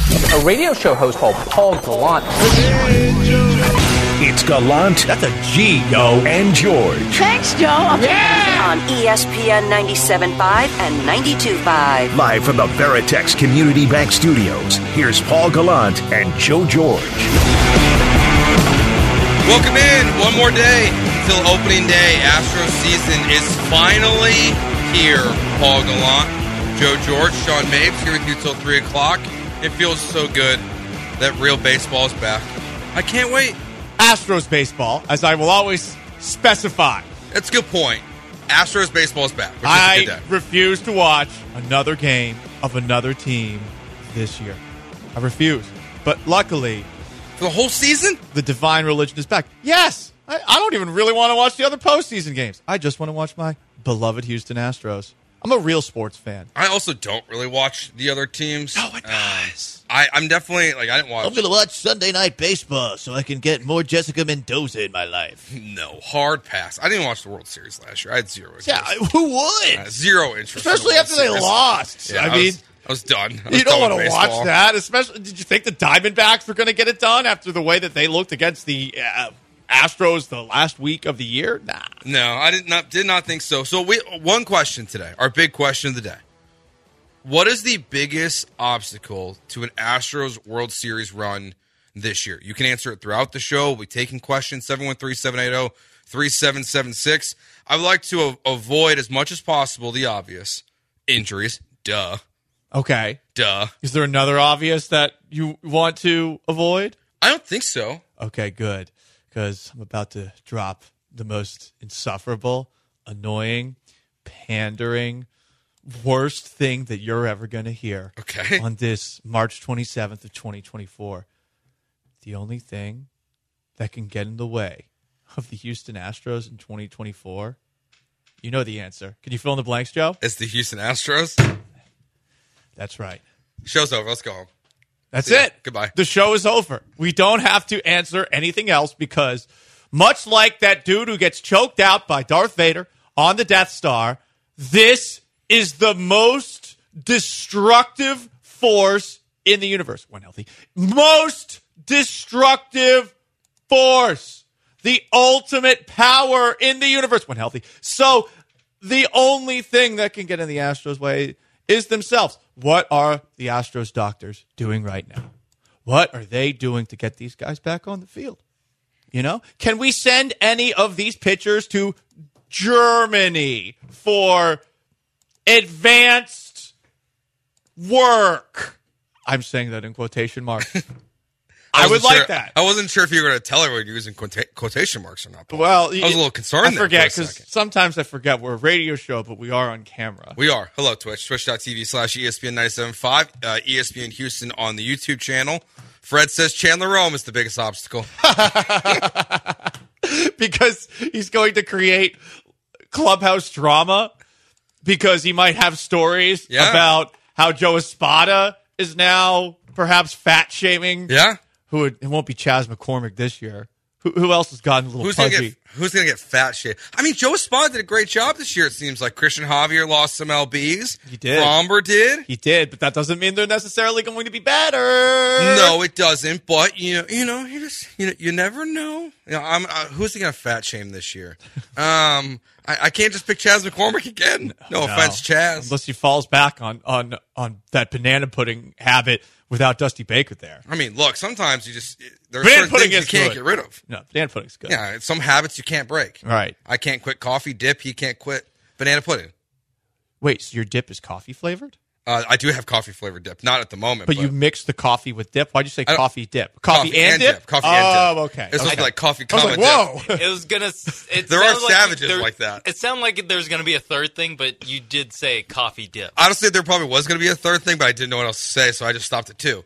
A radio show host called Paul Gallant. It's Gallant. That's a G, yo. And George. Thanks, Joe. On ESPN 97.5 and 92.5. Live from the Veritex Community Bank Studios, here's Paul Gallant and Joe George. Welcome in. One more day till opening day. Astros season is finally here. Paul Gallant, Joe George, Sean Mapes here with you till 3 o'clock. It feels so good that real baseball is back. I can't wait. Astros baseball, as I will always specify. That's a good point. Astros baseball is back. Which is a I good day. refuse to watch another game of another team this year. I refuse. But luckily, For the whole season? the divine religion is back. Yes! I don't even really want to watch the other postseason games. I just want to watch my beloved Houston Astros. I'm a real sports fan. I also don't really watch the other teams. No one does. I'm definitely, I didn't watch. I'm going to watch Sunday Night Baseball so I can get more Jessica Mendoza in my life. No, hard pass. I didn't watch the World Series last year. I had zero interest. Yeah, who would? Zero interest. Especially in the after World they Series. Lost. Yeah, I mean, I was done. I was you don't done want with to baseball. watch that. Especially, did you think the Diamondbacks were going to get it done after the way that they looked against the Astros the last week of the year? Nah. No, I did not think so. So one question today, our big question of the day. What is the biggest obstacle to an Astros World Series run this year? You can answer it throughout the show. We'll be taking questions, 713-780-3776. I would like to avoid as much as possible the obvious. Injuries. Duh. Okay. Duh. Is there another obvious that you want to avoid? I don't think so. Okay, good. Because I'm about to drop the most insufferable, annoying, pandering, worst thing that you're ever going to hear on this March 27th of 2024. The only thing that can get in the way of the Houston Astros in 2024, you know the answer. Can you fill in the blanks, Joe? It's the Houston Astros. That's right. Show's over. Let's go home. That's See ya. it. Goodbye. The show is over. We don't have to answer anything else because much like that dude who gets choked out by Darth Vader on the Death Star, this is the most destructive force in the universe. When healthy. Most destructive force. The ultimate power in the universe when healthy. So the only thing that can get in the Astros' way is themselves. What are the Astros doctors doing right now? What are they doing to get these guys back on the field? You know? Can we send any of these pitchers to Germany for advanced work? I'm saying that in quotation marks. I would like that. I wasn't sure if you were going to tell everyone you're using quotation marks or not. Paul. Well, I was a little concerned. I forget because sometimes I forget we're a radio show, but we are on camera. We are. Hello, Twitch. Twitch.tv/ESPN 97.5. ESPN Houston on the YouTube channel. Fred says Chandler Rome is the biggest obstacle. Because he's going to create clubhouse drama because he might have stories about how Joe Espada is now perhaps fat shaming. Yeah. It won't be Chas McCormick this year. Who else has gotten a little pudgy? Who's gonna get fat shit? I mean, Joe Espada did a great job this year. It seems like Christian Javier lost some lbs. He did. Fromber did. He did, but that doesn't mean they're necessarily going to be better. No, it doesn't. But you never know. Who's he gonna fat shame this year? I can't just pick Chas McCormick again. No offense, Chas. Unless he falls back on that banana pudding habit without Dusty Baker there. I mean, look, sometimes there are Banana certain pudding things you is can't good. get rid of. No, banana pudding's good. Yeah, some habits you can't break. Right. I can't quit coffee dip. He can't quit banana pudding. Wait, so your dip is coffee flavored? I do have coffee flavored dip. Not at the moment. But you mix the coffee with dip? Why'd you say coffee dip? Coffee and dip? Coffee and dip. Oh, okay. It's supposed to be like coffee, I was comma, like, whoa. dip. It was gonna. There are savages like that. It sounded like there's gonna be a third thing, but you did say coffee dip. Honestly, there probably was going to be a third thing, but I didn't know what else to say, so I just stopped at 2.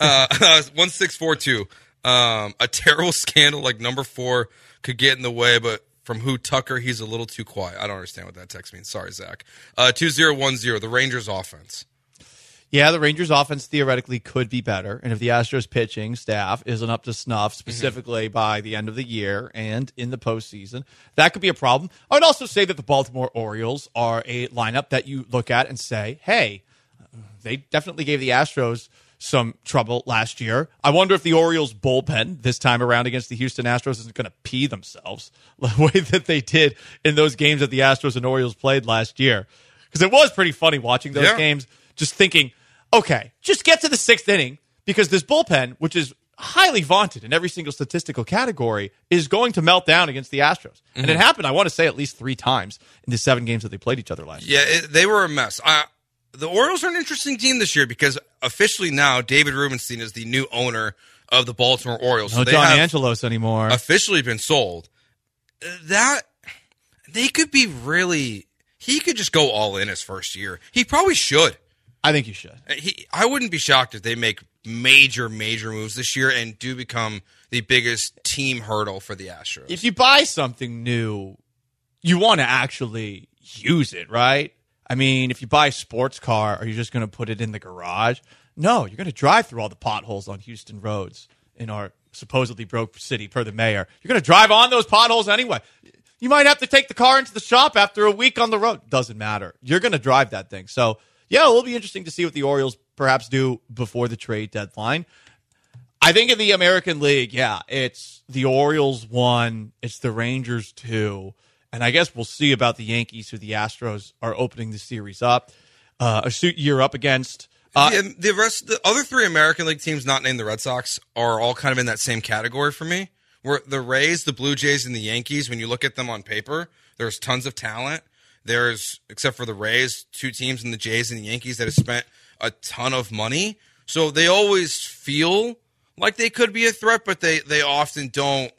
1642. A terrible scandal like number 4 could get in the way, but from who Tucker, he's a little too quiet. I don't understand what that text means. Sorry, Zach. 2010, the Rangers offense. Yeah, the Rangers offense theoretically could be better. And if the Astros pitching staff isn't up to snuff, specifically by the end of the year and in the postseason, that could be a problem. I would also say that the Baltimore Orioles are a lineup that you look at and say, hey, they definitely gave the Astros some trouble last year. I wonder if the Orioles bullpen this time around against the Houston Astros isn't going to pee themselves the way that they did in those games that the Astros and Orioles played last year. Because it was pretty funny watching those games, just thinking, okay, just get to the 6th inning, because this bullpen, which is highly vaunted in every single statistical category, is going to melt down against the Astros. Mm-hmm. And it happened, I want to say, at least 3 times in the 7 games that they played each other last year. Yeah, they were a mess. The Orioles are an interesting team this year because officially now David Rubenstein is the new owner of the Baltimore Orioles. No so John Angelos anymore. Officially been sold. That they could be really. He could just go all in his first year. He probably should. I think he should. I wouldn't be shocked if they make major moves this year and do become the biggest team hurdle for the Astros. If you buy something new, you want to actually use it, right? I mean, if you buy a sports car, are you just going to put it in the garage? No, you're going to drive through all the potholes on Houston roads in our supposedly broke city, per the mayor. You're going to drive on those potholes anyway. You might have to take the car into the shop after a week on the road. Doesn't matter. You're going to drive that thing. So, yeah, it will be interesting to see what the Orioles perhaps do before the trade deadline. I think in the American League, it's the Orioles 1, it's the Rangers 2, and I guess we'll see about the Yankees, who the Astros are opening the series up, a year up against. The other 3 American League teams not named the Red Sox are all kind of in that same category for me. Where the Rays, the Blue Jays, and the Yankees, when you look at them on paper, there's tons of talent. There's, except for the Rays, 2 teams in the Jays and the Yankees that have spent a ton of money. So they always feel like they could be a threat, but they often don't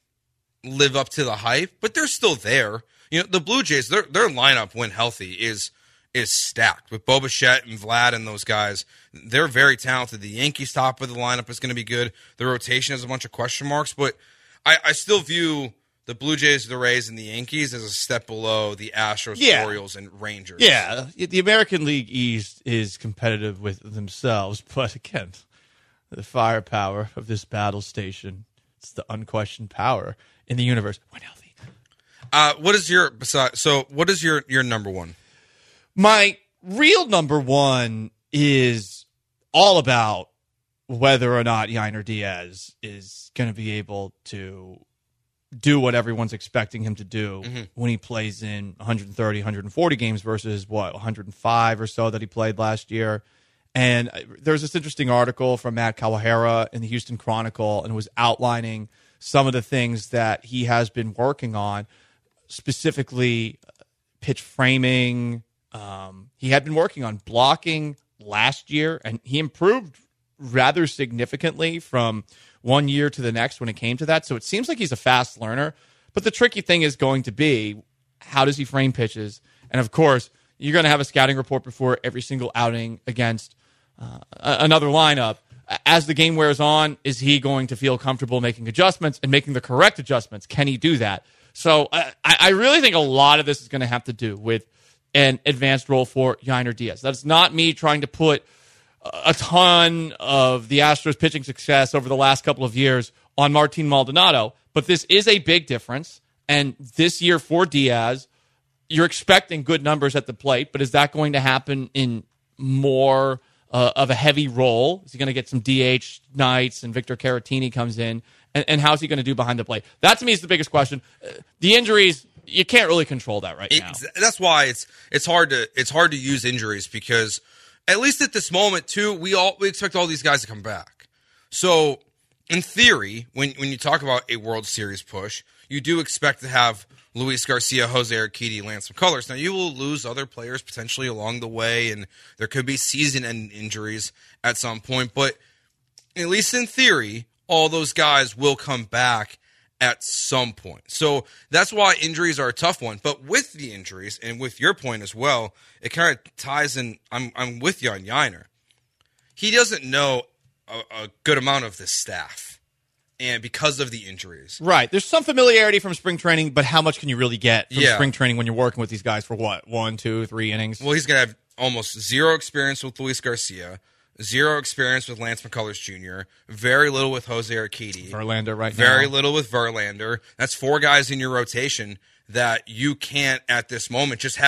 live up to the hype. But they're still there. You know, the Blue Jays, their lineup, when healthy, is stacked. With Bo Bichette and Vlad and those guys, they're very talented. The Yankees' top of the lineup is going to be good. The rotation has a bunch of question marks, but I still view the Blue Jays, the Rays, and the Yankees as a step below the Astros, Orioles, and Rangers. Yeah, the American League East is competitive with themselves, but again, the firepower of this battle station, it's the unquestioned power in the universe. When healthy. What is your number 1? My real number 1 is all about whether or not Yainer Diaz is going to be able to do what everyone's expecting him to do when he plays in 130, 140 games versus, 105 or so that he played last year. And there's this interesting article from Matt Kawahara in the Houston Chronicle, and it was outlining some of the things that he has been working on, specifically pitch framing. He had been working on blocking last year, and he improved rather significantly from one year to the next when it came to that. So it seems like he's a fast learner. But the tricky thing is going to be, how does he frame pitches? And, of course, you're going to have a scouting report before every single outing against another lineup. As the game wears on, is he going to feel comfortable making adjustments and making the correct adjustments? Can he do that? So I really think a lot of this is going to have to do with an advanced role for Yainer Diaz. That's not me trying to put a ton of the Astros pitching success over the last couple of years on Martin Maldonado, but this is a big difference. And this year for Diaz, you're expecting good numbers at the plate, but is that going to happen in more of a heavy role? Is he going to get some DH nights and Victor Caratini comes in? And how's he going to do behind the plate? That, to me, is the biggest question. The injuries, you can't really control that right now. That's why it's hard to use injuries, because at least at this moment, too, we expect all these guys to come back. So, in theory, when you talk about a World Series push, you do expect to have Luis Garcia, Jose Urquidy, Lance McCullers. Now, you will lose other players potentially along the way, and there could be season-end injuries at some point. But at least in theory, all those guys will come back at some point. So that's why injuries are a tough one. But with the injuries, and with your point as well, it kind of ties in. I'm with you on Yainer. He doesn't know a good amount of the staff, and because of the injuries. Right. There's some familiarity from spring training, but how much can you really get from spring training when you're working with these guys for 1, 2, 3 innings? Well, he's going to have almost zero experience with Luis Garcia, zero experience with Lance McCullers Jr., very little with Jose Urquidy. Verlander now. Very little with Verlander. That's 4 guys in your rotation that you can't, at this moment, just have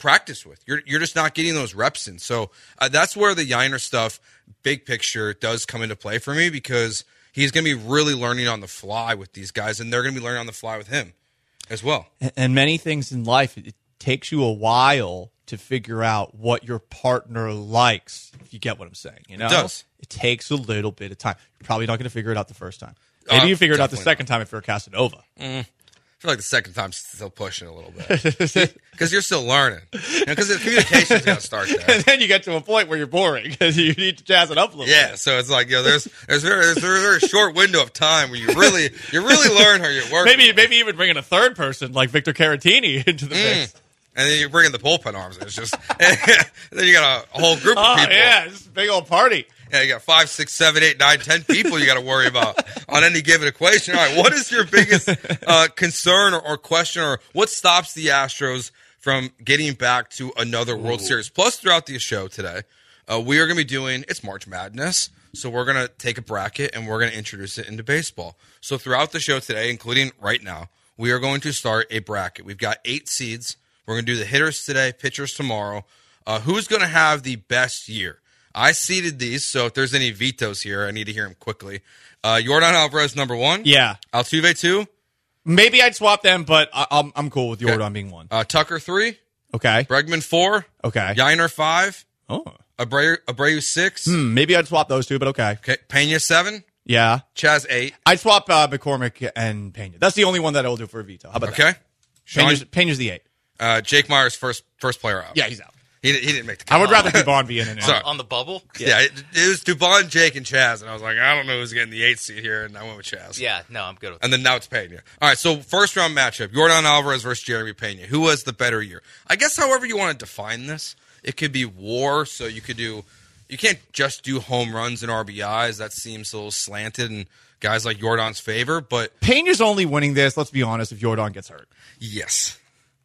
practice with. You're just not getting those reps in. So that's where the Yainer stuff, big picture, does come into play for me, because he's going to be really learning on the fly with these guys, and they're going to be learning on the fly with him as well. And many things in life, it takes you a while to figure out what your partner likes, if you get what I'm saying. You know? It does. It takes a little bit of time. You're probably not going to figure it out the first time. Maybe you figure it out the second time if you're a Casanova. I feel like the second time's still pushing a little bit, because you're still learning. Because the communication's got to start there. And then you get to a point where you're boring because you need to jazz it up a little bit. Yeah, so it's like, there's a very short window of time where you really learn how you're working. Maybe even bringing a third person like Victor Caratini into the mix. And then you're bringing the bullpen arms. It's just, and then you got a whole group of people. Yeah, it's a big old party. Yeah, you got 5, 6, 7, 8, 9, 10 people you got to worry about on any given equation. All right, what is your biggest concern or question, or what stops the Astros from getting back to another World Series? Plus, throughout the show today, we are going to be doing, it's March Madness, so we're going to take a bracket and we're going to introduce it into baseball. So throughout the show today, including right now, we are going to start a bracket. We've got 8 seeds. We're going to do the hitters today, pitchers tomorrow. Who's going to have the best year? I seeded these, so if there's any vetoes here, I need to hear them quickly. Yordan Alvarez, number 1. Yeah. Altuve, 2. Maybe I'd swap them, but I'm cool with Yordan being 1. Tucker, 3. Okay. Bregman, 4. Okay. Yainer, 5. Oh. Abreu, 6. Maybe I'd swap those two, but okay. Okay. Pena, 7. Yeah. Chaz, 8. I'd swap McCormick and Pena. That's the only one that I will do for a veto. How about that? Okay. Pena's the 8. Jake Myers, first player out. Yeah, he's out. He didn't make the cut. I would rather Dubon be in it. Sorry. On the bubble? Yeah, it was Dubon, Jake, and Chaz, and I was like, I don't know who's getting the 8th seed here, and I went with Chaz. Yeah, no, I'm good with that. And then now it's Pena. All right, so first round matchup, Yordan Alvarez versus Jeremy Pena. Who has the better year? I guess however you want to define this, it could be WAR, so you can't just do home runs and RBIs. That seems a little slanted in guys like Yordan's favor, but Pena's only winning this, let's be honest, if Yordan gets hurt. yes.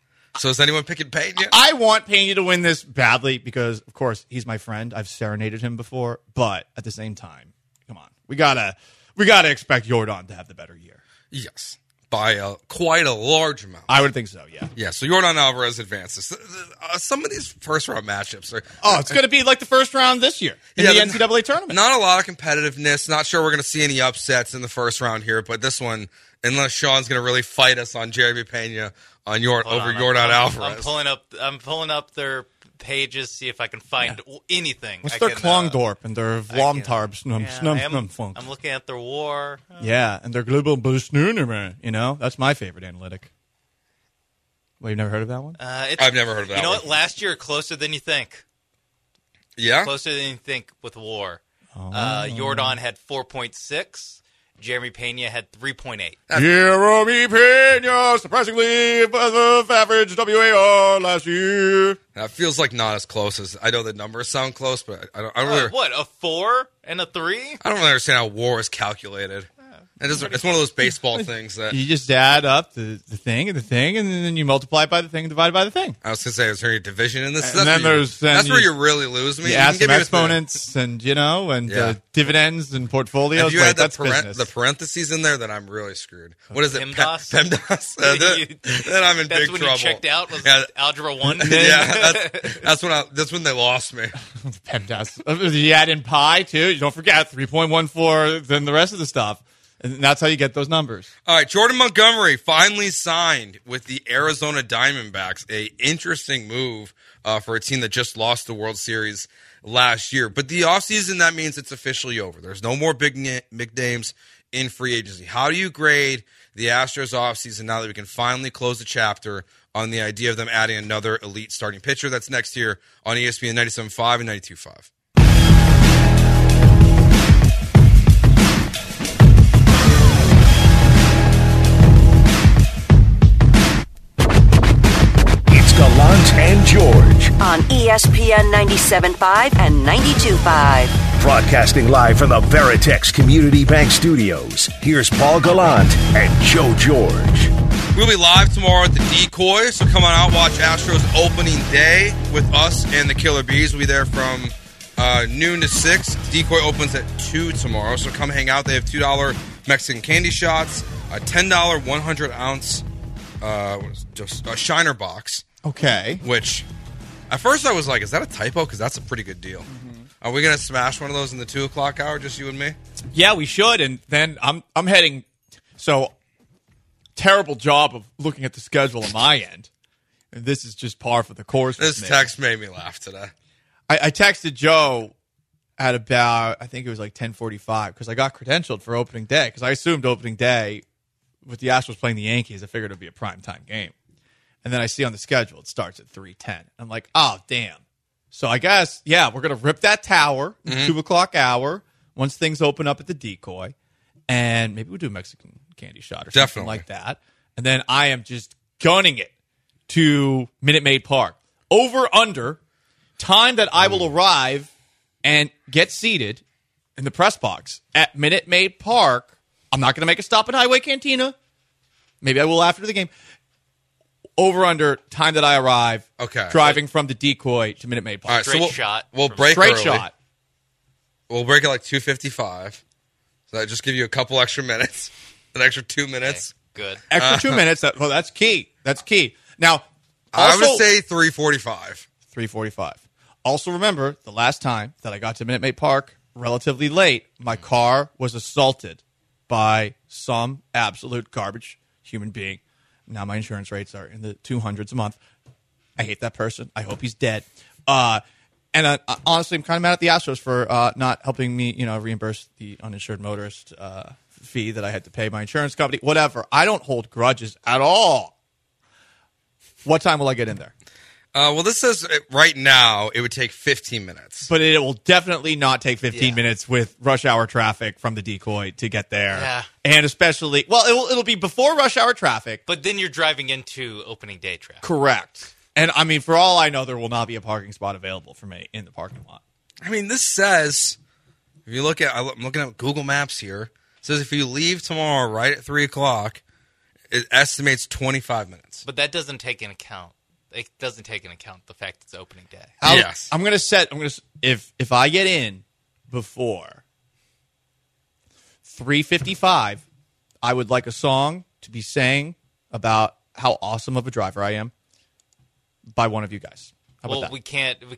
So is anyone picking Pena? I want Pena to win this badly because, of course, he's my friend. I've serenaded him before, but at the same time, come on, we gotta expect Yordan to have the better year. Yes, by quite a large amount. I would think so. Yeah. Yeah. So Yordan Alvarez advances. Some of these first round matchups are. Oh, it's going to be like the first round this year in the NCAA tournament. Not a lot of competitiveness. Not sure we're going to see any upsets in the first round here, but this one, unless Sean's going to really fight us on Jeremy Pena on Yordan Alvarez. I'm pulling up their pages, see if I can find anything. What's their Klongdorp and their Vlomtarb I'm looking at their WAR. Yeah, and their Global Busnunner, that's my favorite analytic. Well, you've never heard of that one? I've never heard of that one. You know what? Last year, closer than you think. Yeah? Closer than you think with WAR. Yordan had 4.6. Jeremy Pena had 3.8. Jeremy Pena, surprisingly above average WAR last year. That feels like not as close as I know the numbers sound close, but I don't really. What, a 4 and a 3? I don't really understand how WAR is calculated. It's one of those baseball things that you just add up the thing, and then you multiply it by the thing and divide it by the thing. I was going to say, is there any division in this? And that's where you really lose me. You add some exponents and dividends and portfolios. If you add that's business. The parentheses in there, then I'm really screwed. What is it? PEMDAS? PEMDAS? Then I'm in big That's when trouble. you checked out? Was Algebra 1? Yeah, that's when they lost me. PEMDAS. You add in pi, too. You don't forget 3.14 than the rest of the stuff. And that's how you get those numbers. All right, Jordan Montgomery finally signed with the Arizona Diamondbacks. A interesting move for a team that just lost the World Series last year. But the offseason, that means it's officially over. There's no more big names in free agency. How do you grade the Astros offseason now that we can finally close the chapter on the idea of them adding another elite starting pitcher? That's next year on ESPN 97.5 and 92.5. Gallant and George on ESPN 97.5 and 92.5. Broadcasting live from the Veritex Community Bank Studios. Here's Paul Gallant and Joe George. We'll be live tomorrow at the Decoy, so come on out, watch Astros opening day with us and the Killer Bees. We'll be there from noon to 6. Decoy opens at 2 tomorrow, so come hang out. They have $2 Mexican candy shots, a $10 100-ounce Shiner box. Okay. Which At first, I was like, "Is that a typo?" Because that's a pretty good deal. Are we gonna smash one of those in the 2 o'clock hour, just you and me? Yeah, we should. And then I'm heading. So terrible job of looking at the schedule on my end. And this is just par for the course. This text made me laugh today. I texted Joe at about, I think it was like 10:45 because I got credentialed for opening day because I assumed opening day with the Astros playing the Yankees, I figured it would be a primetime game. And then I see on the schedule it starts at 3:10. I'm like, oh, damn. So I guess, yeah, we're going to rip that tower in the 2 o'clock hour once things open up at the Decoy. And maybe we'll do a Mexican candy shot or something like that. And then I am just gunning it to Minute Maid Park. Over, under, time that I will arrive and get seated in the press box at Minute Maid Park. I'm not going to make a stop at Highway Cantina. Maybe I will after the game. Over, under, time that I arrive. Okay. Driving from the Decoy to Minute Maid Park. All right, Straight shot. We'll break Straight early. shot. We'll break at like 2:55. So that just give you a couple extra minutes, an extra 2 minutes. Good. Extra 2 minutes. Well, that's key. That's key. Now, I also, would say 3:45. 3:45. Also, remember the last time that I got to Minute Maid Park relatively late, my car was assaulted by some absolute garbage human being. Now my insurance rates are in the 200s a month. I hate that person. I hope he's dead. And honestly, I'm kind of mad at the Astros for not helping me, reimburse the uninsured motorist fee that I had to pay my insurance company. Whatever. I don't hold grudges at all. What time will I get in there? Well, this says right now it would take 15 minutes. But it will definitely not take 15 minutes with rush hour traffic from the Decoy to get there. Yeah. And especially, well, it'll be before rush hour traffic. But then you're driving into opening day traffic. Correct. And, I mean, for all I know, there will not be a parking spot available for me in the parking lot. I mean, this says, if you look at, I'm looking at Google Maps here, it says if you leave tomorrow right at 3 o'clock, it estimates 25 minutes. But that doesn't take into account. It doesn't take into account the fact it's opening day. Yes. I'm gonna if I get in before 3:55, I would like a song to be sang about how awesome of a driver I am by one of you guys. How about that? we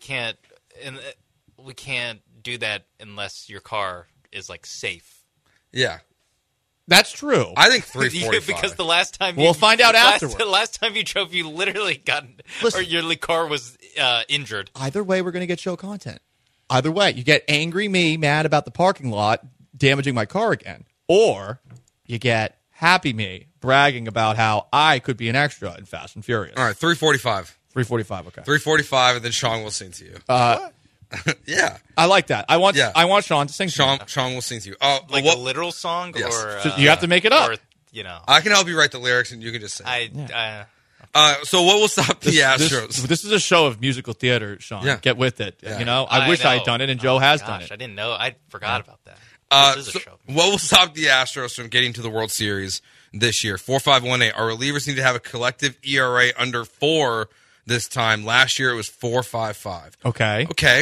can't do that unless your car is like safe. Yeah. That's true. I think 3:45. Because the last time We'll find out afterwards. The last time you drove, you literally got, Listen. or your car was injured. Either way, we're going to get show content. Either way, you get angry me mad about the parking lot damaging my car again, or you get happy me bragging about how I could be an extra in Fast and Furious. All right, 3:45. 3:45, okay. 3:45, and then Sean will sing to you. Yeah. I like that. I want Sean to sing. Sean will sing to you. Oh, Like what? a literal song? Yes. Or So you have to make it up. Or, I can help you write the lyrics, and you can just sing. So what will stop the Astros? This is a show of musical theater, Sean. Yeah. Get with it. Yeah. I wish I had done it, and Joe has done Gosh, it. I didn't know. I forgot about that. This is a show. What will stop the Astros from getting to the World Series this year? 4.518. Our relievers need to have a collective ERA under 4 this time. Last year it was 4.55. Okay. Okay.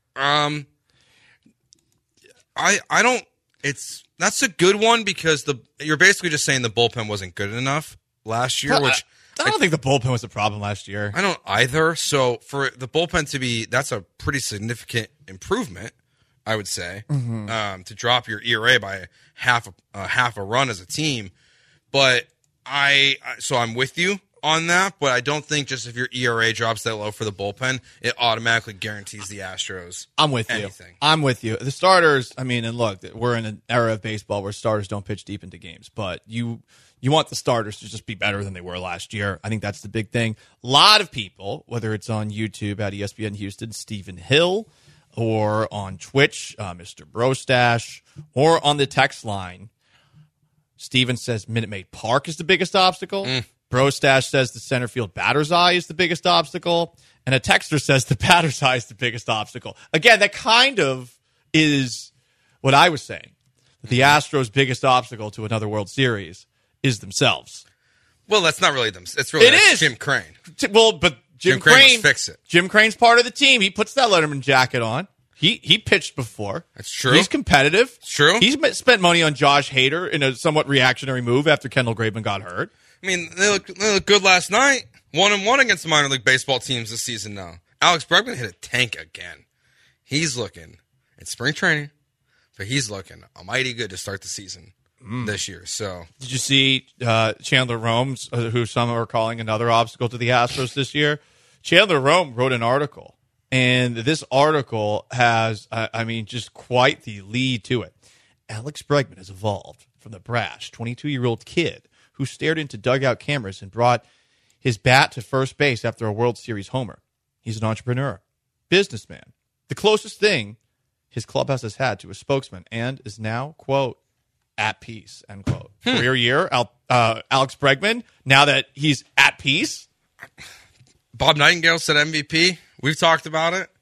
I don't. That's a good one because you're basically just saying the bullpen wasn't good enough last year, which I don't think the bullpen was the problem last year. I don't either. So for the bullpen to be, that's a pretty significant improvement, I would say, to drop your ERA by half a run as a team. But so I'm with you on that, but I don't think just if your ERA drops that low for the bullpen, it automatically guarantees the Astros. I'm with anything. you. I'm with you. The starters, I mean, and look, we're in an era of baseball where starters don't pitch deep into games, but you want the starters to just be better than they were last year. I think that's the big thing. A lot of people, whether it's on YouTube at ESPN Houston, Stephen Hill, or on Twitch, Mr. Brostash, or on the text line, Steven says Minute Maid Park is the biggest obstacle. Brostash says the center field batter's eye is the biggest obstacle. And a texter says the batter's eye is the biggest obstacle. Again, that kind of is what I was saying. The Astros' biggest obstacle to another World Series is themselves. Well, that's not really them. It's really It is. Jim Crane. Well, but Jim Crane Crane must fix it. Jim Crane's part of the team. He puts that Letterman jacket on. He pitched before. That's true. He's competitive. It's true. He's spent money on Josh Hader in a somewhat reactionary move after Kendall Graveman got hurt. I mean, they look good last night. 1-1 against the minor league baseball teams this season now. Alex Bregman hit a tank again. He's looking in spring training, but he's looking mighty good to start the season this year. So, did you see Chandler Rome's, who some are calling another obstacle to the Astros this year? Chandler Rome wrote an article, and this article has, just quite the lead to it. Alex Bregman has evolved from the brash 22-year-old kid who stared into dugout cameras and brought his bat to first base after a World Series homer. He's an entrepreneur, businessman, the closest thing his clubhouse has had to a spokesman, and is now, quote, at peace, end quote. Career year, Alex Bregman, now that he's at peace. Bob Nightingale said MVP. We've talked about it.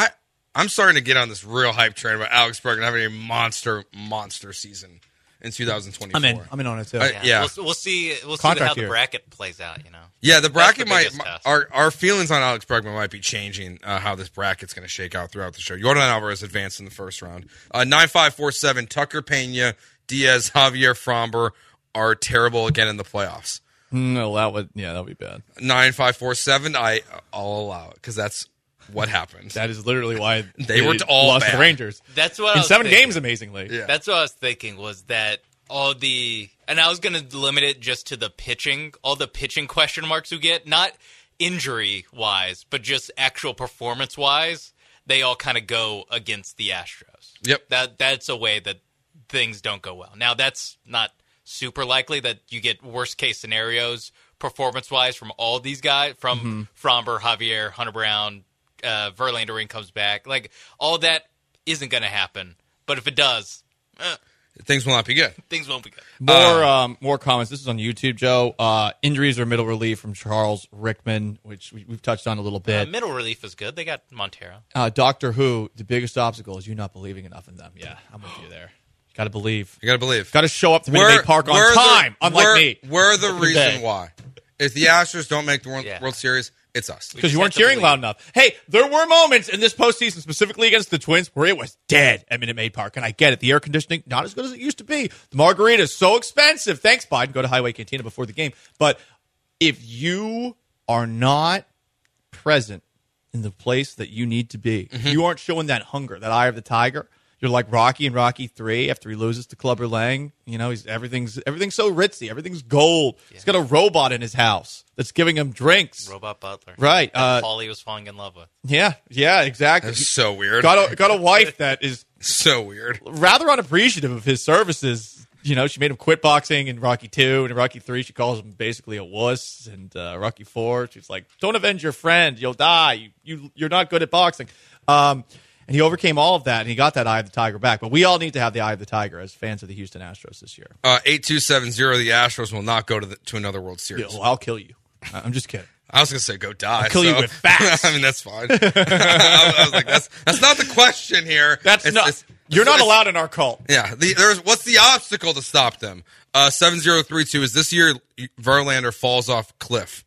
I'm starting to get on this real hype train about Alex Bregman having a monster season in 2024. I'm in on it too. Yeah. We'll see how Contract the year. bracket plays out. Yeah, the bracket That's the might. biggest test. Our feelings on Alex Bregman might be changing. How this bracket's going to shake out throughout the show. Jordan Alvarez advanced in the first round. 9-5-4-7. Tucker Pena, Diaz, Javier Framber are terrible again in the playoffs. No, that would be bad. 9-5-4-7. I'll allow it because that's what happened. That is literally why They were all lost to bad. the Rangers. That's what I in was 7 thinking. games, amazingly. Yeah. That's what I was thinking was that and I was going to limit it just to the pitching, all the pitching question marks we get, not injury-wise, but just actual performance-wise, they all kind of go against the Astros. Yep. That's a way that things don't go well. Now, that's not super likely that you get worst-case scenarios performance-wise from all these guys, from Framber, Javier, Hunter Brown, Verlander when he comes back. Like, all that isn't going to happen. But if it does, Things will not be good. things won't be good. More comments. This is on YouTube, Joe. Injuries or middle relief from Charles Rickman, which we've touched on a little bit. Middle relief is good. They got Montero. Doctor Who, the biggest obstacle is you not believing enough in them. Yeah, I'm with you there. Got to believe. You got to believe. Got to show up to Minute Maid Park on time, unlike me. We're the reason day. why. If the Astros don't make the Yeah. World Series, it's us. Because you just weren't have to cheering believe. loud enough. Hey, there were moments in this postseason, specifically against the Twins, where it was dead at Minute Maid Park. And I get it. The air conditioning, not as good as it used to be. The margarita is so expensive. Thanks, Biden. Go to Highway Cantina before the game. But if you are not present in the place that you need to be, if you aren't showing that hunger, that eye of the tiger, you're like Rocky in Rocky 3 after he loses to Clubber Lang. You know, everything's so ritzy. Everything's gold. Yeah. He's got a robot in his house that's giving him drinks. Robot butler. Right. That Paulie was falling in love with. Yeah, exactly. That's so weird. Got a wife that is So weird. rather unappreciative of his services. You know, she made him quit boxing in Rocky 2, and in Rocky 3, she calls him basically a wuss. And Rocky 4, she's like, "Don't avenge your friend; you'll die. You're not good at boxing." And he overcame all of that, and he got that eye of the tiger back. But we all need to have the eye of the tiger as fans of the Houston Astros this year. 8270. The Astros will not go to another World Series. Yeah, well, I'll kill you. I'm just kidding. I was going to say go die. I'll kill you with facts. I mean, that's fine. I was like, that's not the question here. You're not allowed in our cult. Yeah. What's the obstacle to stop them? 7032 is this year Verlander falls off a cliff.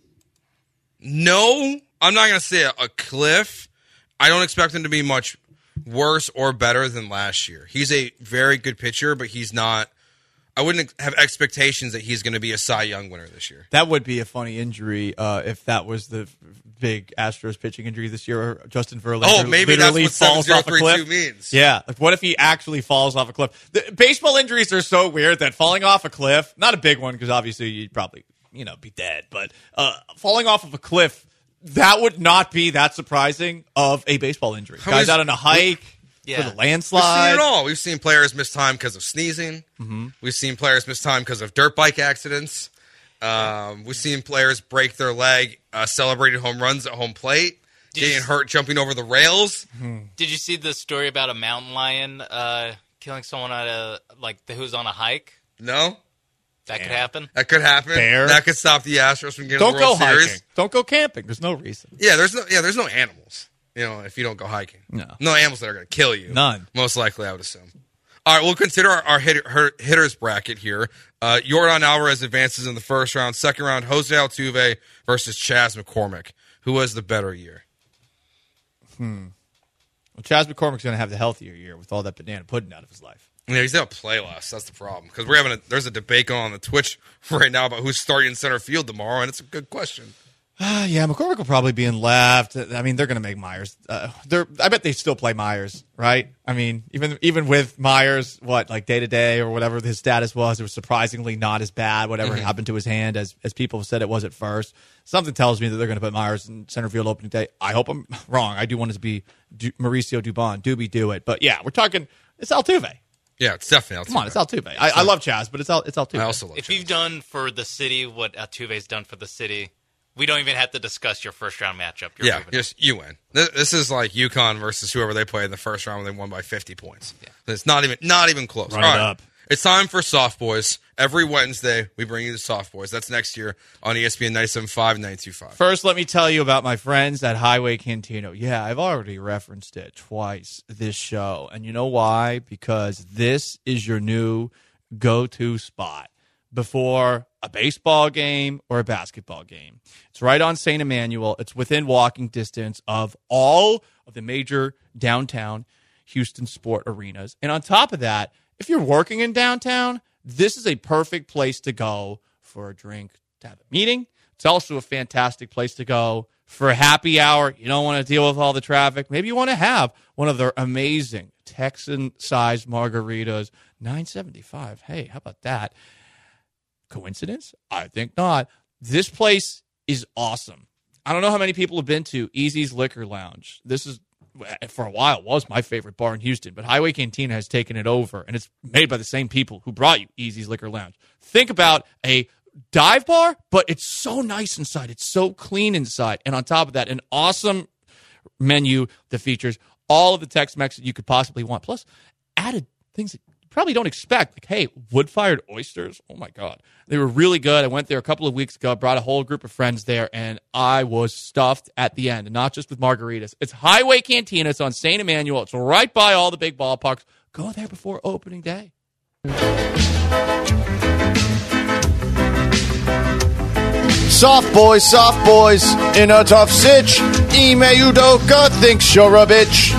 No, I'm not going to say a cliff. I don't expect him to be much worse or better than last year. He's a very good pitcher, but he's not. I wouldn't have expectations that he's going to be a Cy Young winner this year. That would be a funny injury if that was the big Astros pitching injury this year. Justin Verlander. Oh, maybe that's literally what falls off a 7032 cliff. means. Yeah, like what if he actually falls off a cliff? Baseball injuries are so weird that falling off a cliff, not a big one because obviously you'd probably be dead, but falling off of a cliff. That would not be that surprising of a baseball injury. Guys out on a hike for the landslide. We've seen it all. We've seen players miss time because of sneezing. Mm-hmm. We've seen players miss time because of dirt bike accidents. We've seen players break their leg celebrating home runs at home plate, getting hurt jumping over the rails. Did you see the story about a mountain lion killing someone who was on a hike? No. That could happen. That could happen. Bear. That could stop the Astros from getting Don't the World go Series. hiking. Don't go camping. There's no reason. Yeah, there's no animals. If you don't go hiking. No animals that are going to kill you. None. Most likely, I would assume. All right, we'll consider our hitters bracket here. Jordan Alvarez advances in the first round. Second round, Jose Altuve versus Chas McCormick. Who has the better year? Well, Chas McCormick's going to have the healthier year with all that banana pudding out of his life. Yeah, he's going to play less. That's the problem. Because there's a debate going on the Twitch right now about who's starting in center field tomorrow, and it's a good question. Yeah, McCormick will probably be in left. I mean, they're going to make Myers. I bet they still play Myers, right? I mean, even with Myers, like day to day or whatever his status was, it was surprisingly not as bad. Whatever happened to his hand, as people said it was at first. Something tells me that they're going to put Myers in center field opening day. I hope I'm wrong. I do want it to be Mauricio Dubon. Doobie do it, but yeah, we're talking. It's Altuve. Yeah, it's definitely Altuve. Come on, it's Altuve. I love Chaz, but it's Altuve. I also love If Chaz. you've done for the city what Altuve's done for the city, we don't even have to discuss your first round matchup. You're moving. You win. This is like UConn versus whoever they played in the first round when they won by 50 points. Yeah. It's not even close. Run All it right. up. It's time for Soft Boys. Every Wednesday, we bring you the Soft Boys. That's next year on ESPN 97.5 and 92.5. First, let me tell you about my friends at Highway Cantina. Yeah, I've already referenced it twice this show. And you know why? Because this is your new go-to spot before a baseball game or a basketball game. It's right on St. Emmanuel. It's within walking distance of all of the major downtown Houston sport arenas. And on top of that, if you're working in downtown, this is a perfect place to go for a drink, to have a meeting. It's also a fantastic place to go for a happy hour. You don't want to deal with all the traffic. Maybe you want to have one of their amazing Texan-sized margaritas, $9.75. Hey, how about that? Coincidence? I think not. This place is awesome. I don't know how many people have been to Easy's Liquor Lounge. This is, for a while, was my favorite bar in Houston, but Highway Cantina has taken it over, and it's made by the same people who brought you Easy's Liquor Lounge. Think about a dive bar, but it's so nice inside. It's so clean inside. And on top of that, an awesome menu that features all of the Tex-Mex that you could possibly want, plus added things that you probably don't expect. Like, hey, wood-fired oysters. Oh, my God. They were really good. I went there a couple of weeks ago, brought a whole group of friends there, and I was stuffed at the end, and not just with margaritas. It's Highway Cantina. It's on St. Emmanuel. It's right by all the big ballparks. Go there before opening day. Soft boys, in a tough sitch. Ime Udoka thinks you're a bitch.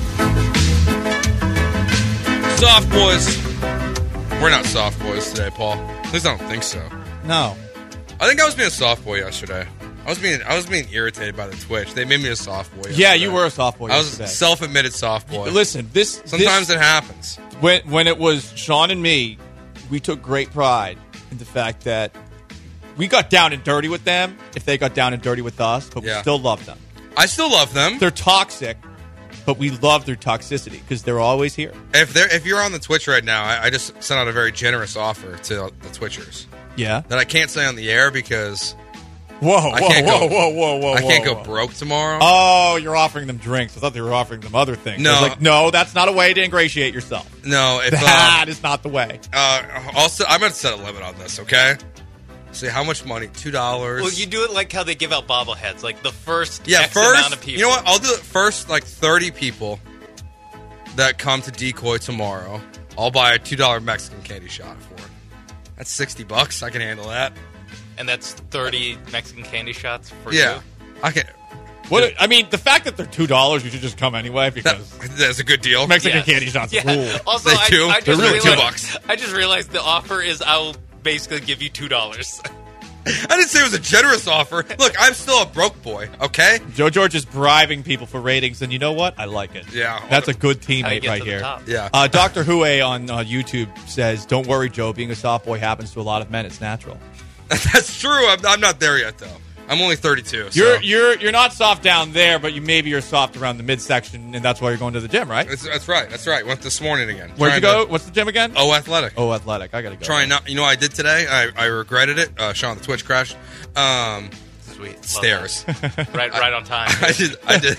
Soft Boys. We're not Soft Boys today, Paul. At least I don't think so. No. I think I was being a soft boy yesterday. I was being irritated by the Twitch. They made me a soft boy yesterday. Yeah, you were a soft boy I was yesterday. a self-admitted soft boy. Listen, Sometimes it happens. When it was Sean and me, we took great pride in the fact that we got down and dirty with them if they got down and dirty with us, but we still loved them. I still love them. They're toxic, but we love their toxicity because they're always here. If you're on the Twitch right now, I just sent out a very generous offer to the Twitchers. Yeah. That I can't say on the air because Whoa. I can't go broke tomorrow. Oh, you're offering them drinks. I thought they were offering them other things. No. I was like, no, that's not a way to ingratiate yourself. No, That is not the way. Also, I'm going to set a limit on this, okay? See, how much money? $2. Well, you do it like how they give out bobbleheads, like the first first amount of people. You know what? I'll do it first, like 30 people that come to Decoy tomorrow. I'll buy a $2 Mexican candy shot for it. That's $60. I can handle that. And that's 30 Mexican candy shots for Yeah, you? I can. What? I mean, the fact that they're $2, you should just come anyway because That's a good deal. Mexican Yes. candy shots Yeah. rule. Also, They I do. just They're really realized, $2. I just realized the offer is I'll basically give you $2. I didn't say it was a generous offer. Look, I'm still a broke boy, okay? Joe George is bribing people for ratings, and you know what? I like it. Yeah. That's a good How you teammate get right to the here. top. Yeah. Dr. Hue on YouTube says, "Don't worry, Joe. Being a soft boy happens to a lot of men. It's natural." That's true. I'm not there yet, though. I'm only 32. So. You're not soft down there, but you're soft around the midsection, and that's why you're going to the gym, right? That's right. Went this morning again. Where'd you Trying go? What's the gym again? Oh, Athletic. Oh, Athletic. I gotta go. Trying not. You know what I did today? I regretted it. Sean, the Twitch crashed. Sweet. Love Stairs. that. Right on time. I did.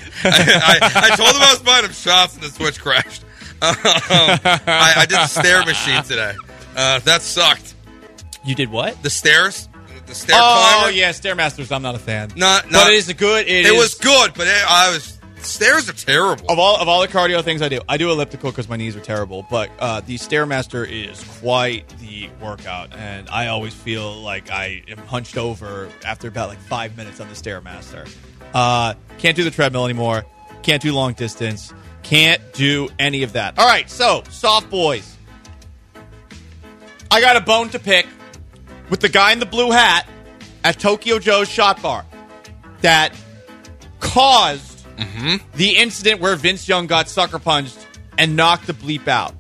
I told him I was buying him shots and the Twitch crashed. I did the stair machine today. That sucked. You did what? The stairs. The stair Oh climber. yeah, Stairmasters. I'm not a fan. Not. But it is a good. It was good, but stairs are terrible. Of all the cardio things I do elliptical because my knees are terrible. But the Stairmaster is quite the workout, and I always feel like I am hunched over after about like 5 minutes on the Stairmaster. Can't do the treadmill anymore. Can't do long distance. Can't do any of that. All right, so soft boys. I got a bone to pick with the guy in the blue hat at Tokyo Joe's Shot Bar. that caused the incident where Vince Young got sucker punched and knocked the bleep out.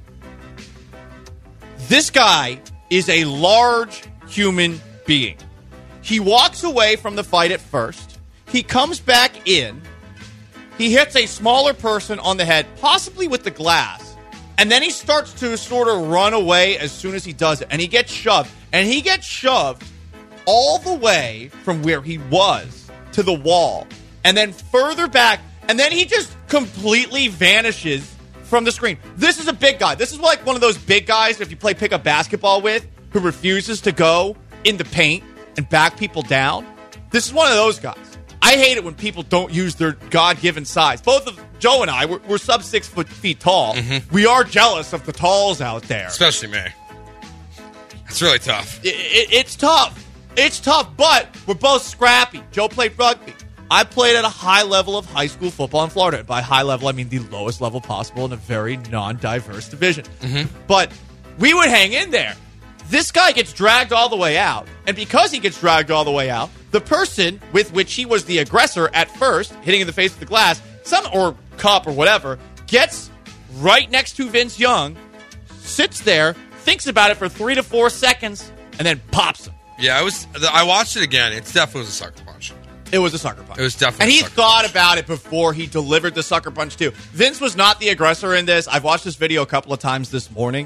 This guy is a large human being. He walks away from the fight at first. He comes back in. He hits a smaller person on the head, possibly with the glass. And then he starts to sort of run away as soon as he does it. And he gets shoved. And he gets shoved all the way from where he was to the wall. And then further back. And then he just completely vanishes from the screen. This is a big guy. This is like one of those big guys, if you play pickup basketball with, who refuses to go in the paint and back people down. This is one of those guys. I hate it when people don't use their God-given size. Both of Joe and I, we're sub 6 feet tall. We are jealous of the talls out there. Especially me. It's really tough. It's tough. It's tough, but we're both scrappy. Joe played rugby. I played at a high level of high school football in Florida. And by high level, I mean the lowest level possible in a very non-diverse division. But we would hang in there. This guy gets dragged all the way out. And because he gets dragged all the way out, the person with which he was the aggressor at first, hitting in the face with the glass, or cup or whatever, gets right next to Vince Young, sits there, thinks about it for 3 to 4 seconds, and then pops him. Yeah, I watched it again. It definitely was a sucker punch. It was a sucker punch. It was definitely And he a sucker thought punch. about it before he delivered the sucker punch, too. Vince was not the aggressor in this. I've watched this video a couple of times this morning.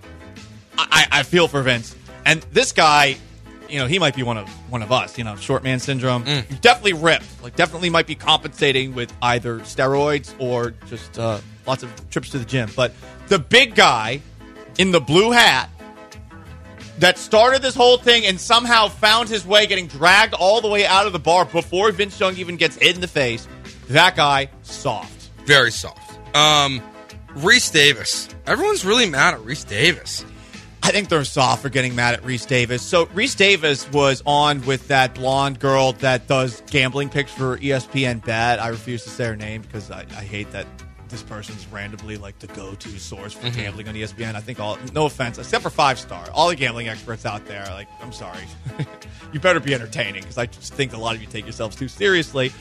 I feel for Vince. And this guy, he might be one of us, short man syndrome. He's definitely ripped. Definitely might be compensating with either steroids or just lots of trips to the gym. But the big guy in the blue hat that started this whole thing and somehow found his way getting dragged all the way out of the bar before Vince Young even gets hit in the face, that guy, soft. Very soft. Reese Davis. Everyone's really mad at Reese Davis. I think they're soft for getting mad at Reese Davis. So Reese Davis was on with that blonde girl that does gambling picks for ESPN Bet. I refuse to say her name because I hate that this person's randomly the go-to source for gambling on ESPN. I think no offense, except for 5-star, all the gambling experts out there, I'm sorry. You better be entertaining because I just think a lot of you take yourselves too seriously.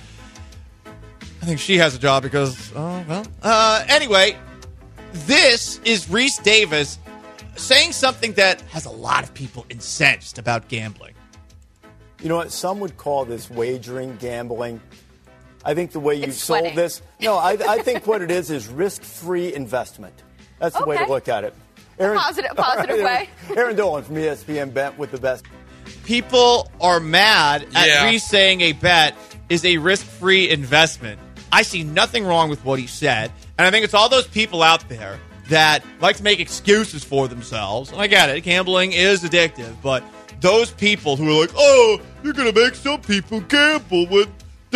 I think she has a job because, anyway, this is Reese Davis saying something that has a lot of people incensed about gambling. You know what? Some would call this wagering, gambling. I think the way you It's sold sweating. this. No, I think what it is risk-free investment. That's the way to look at it. Positive way. Aaron Dolan from ESPN Bet with the best. People are mad at Reese saying a bet is a risk-free investment. I see nothing wrong with what he said. And I think it's all those people out there that like to make excuses for themselves. And I get it. Gambling is addictive. But those people who are like, oh, you're going to make some people gamble when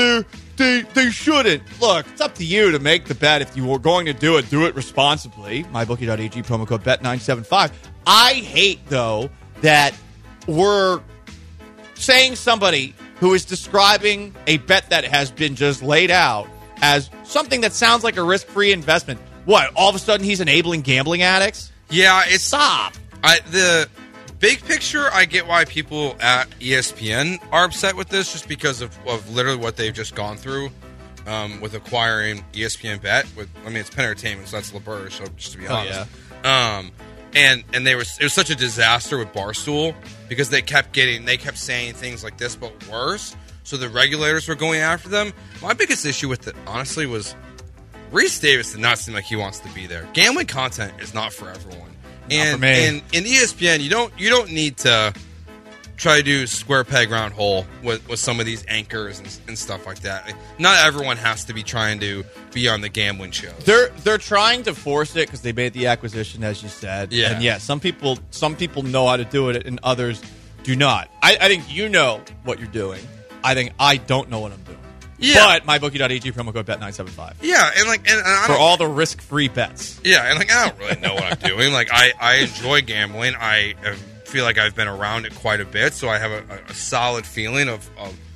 they shouldn't. Look, it's up to you to make the bet. If you were going to do it responsibly. MyBookie.ag, promo code BET975. I hate, though, that we're saying somebody who is describing a bet that has been just laid out as something that sounds like a risk-free investment. What, all of a sudden he's enabling gambling addicts? Yeah, it's... Stop. The big picture, I get why people at ESPN are upset with this, just because of literally what they've just gone through with acquiring ESPN Bet. It's Penn Entertainment, so that's LeBurge, so just to be honest. Yeah. And it was such a disaster with Barstool because they kept saying things like this, but worse. So the regulators were going after them. My biggest issue with it, honestly, was Reese Davis did not seem like he wants to be there. Gambling content is not for everyone. Not for me. And in ESPN, you don't need to try to do square peg round hole with some of these anchors and stuff like that. Not everyone has to be trying to be on the gambling shows. They're trying to force it because they made the acquisition, as you said. Yeah. And some people know how to do it, and others do not. I think you know what you're doing. I think I don't know what I'm doing. Yeah. But MyBookie.ag, promo code BET975. Yeah, and I for all the risk-free bets. Yeah, and I don't really know what I'm doing. I enjoy gambling. I feel like I've been around it quite a bit, so I have a solid feeling of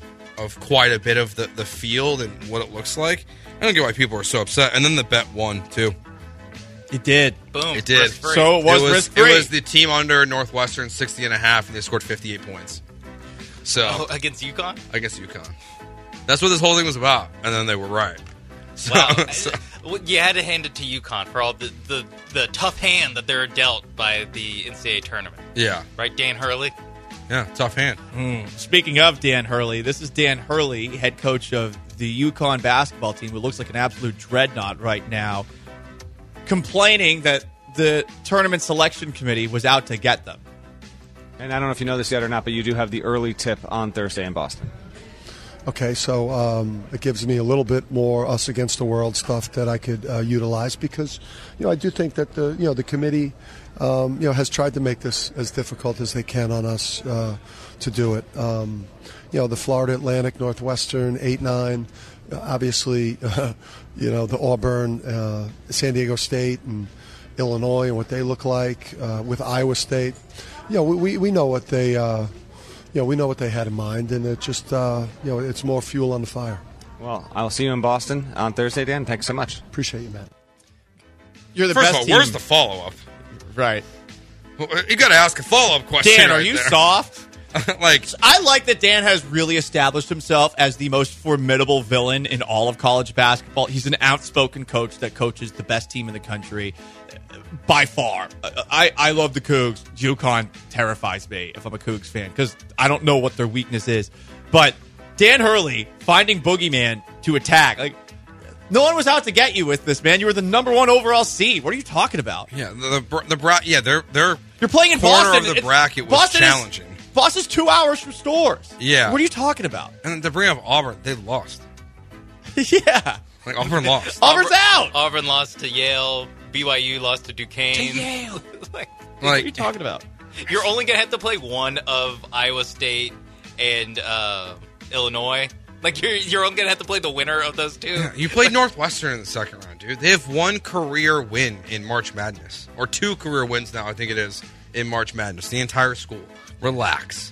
quite a bit of the field and what it looks like. I don't get why people are so upset. And then the bet won too. It did. Boom. It did. Risk-free. So it was risk-free. It was the team under Northwestern 60.5, and they scored 58 points. So against UConn? Against UConn. That's what this whole thing was about. And then they were right. So, Wow. You had to hand it to UConn for all the tough hand that they're dealt by the NCAA tournament. Yeah. Right, Dan Hurley? Yeah, tough hand. Speaking of Dan Hurley, this is Dan Hurley, head coach of the UConn basketball team, who looks like an absolute dreadnought right now, complaining that the tournament selection committee was out to get them. And I don't know if you know this yet or not, but you do have the early tip on Thursday in Boston. Okay, so it gives me a little bit more us against the world stuff that I could utilize because, I do think that the committee, has tried to make this as difficult as they can on us to do it. The Florida Atlantic, Northwestern, 8-9, obviously, the Auburn, San Diego State, and Illinois, and what they look like with Iowa State. We know what they. We know what they had in mind, and it just, it's more fuel on the fire. Well, I'll see you in Boston on Thursday, Dan. Thanks so much. Appreciate you, man. You're the First best of all, team. where's the follow-up? Right. Well, you got to ask a follow-up question. Dan, right are you there. soft? Like, I like that Dan has really established himself as the most formidable villain in all of college basketball. He's an outspoken coach that coaches the best team in the country by far. I love the Cougs. UConn terrifies me if I'm a Cougs fan because I don't know what their weakness is. But Dan Hurley finding Boogeyman to attack. Like, no one was out to get you with this, man. You were the number 1 overall seed. What are you talking about? yeah, they're You're playing in corner Boston. of the bracket was challenging. Boston's 2 hours from stores. Yeah. What are you talking about? And then to bring up Auburn, they lost. Yeah. Like, Auburn lost. Auburn's out. Auburn lost to Yale. BYU lost to Duquesne. What are you talking about? You're only going to have to play one of Iowa State and Illinois. Like, you're only going to have to play the winner of those two. Yeah, you played Northwestern in the second round, dude. They have 1 career win in March Madness. Or 2 career wins now, I think it is, in March Madness. The entire school. Relax.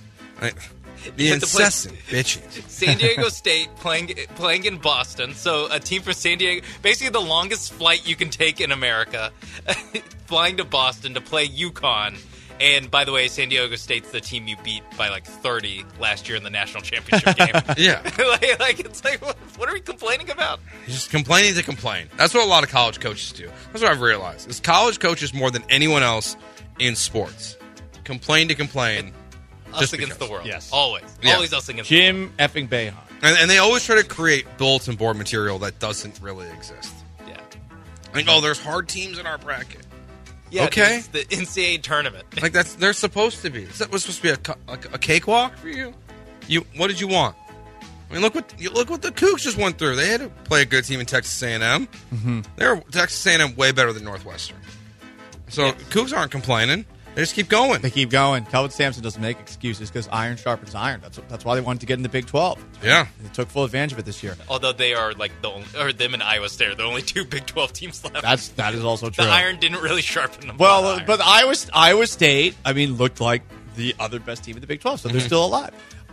The incessant bitching. San Diego State playing in Boston. So a team for San Diego, basically the longest flight you can take in America, flying to Boston to play UConn. And by the way, San Diego State's the team you beat by like 30 last year in the national championship game. Yeah. It's like, what are we complaining about? Just complaining to complain. That's what a lot of college coaches do. That's what I've realized. Is college coaches more than anyone else in sports complain to complain. Us against the world. Yes. Always. Yeah. Always us against the world. Jim effing Boeheim. And they always try to create bulletin board material that doesn't really exist. Yeah. Like, there's hard teams in our bracket. Yeah, okay. It's the NCAA tournament. Like, they're supposed to be. That was supposed to be a cakewalk for you. What did you want? I mean, look what the Cougs just went through. They had to play a good team in Texas A&M. Mm-hmm. They're Texas A&M way better than Northwestern. So Cougs aren't complaining. They just keep going. They keep going. Calvin Sampson doesn't make excuses because iron sharpens iron. That's why they wanted to get in the Big 12. Yeah. They took full advantage of it this year. Although they are like them and Iowa State are the only 2 Big 12 teams left. That is also true. The iron didn't really sharpen them. Well, but Iowa State, looked like the other best team in the Big 12, so they're still alive.